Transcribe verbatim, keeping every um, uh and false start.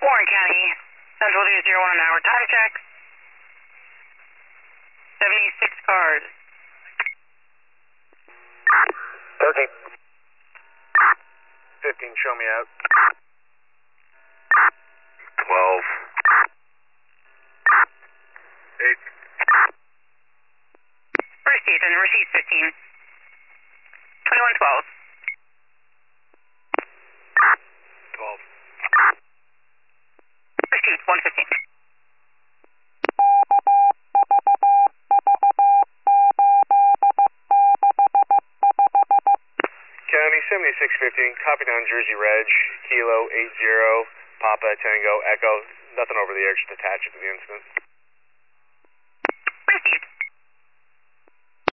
Warren County, Central two zero one an hour. Time check. seventy-six cars. thirteen. fifteen, show me out. twelve. eight. Received and received fifteen. twenty-one twelve. twelve. Received one fifteen. County seventy-six fifteen, copy down Jersey Reg, Kilo eight zero, Papa Tango Echo, nothing over the air, just attach it to the incident.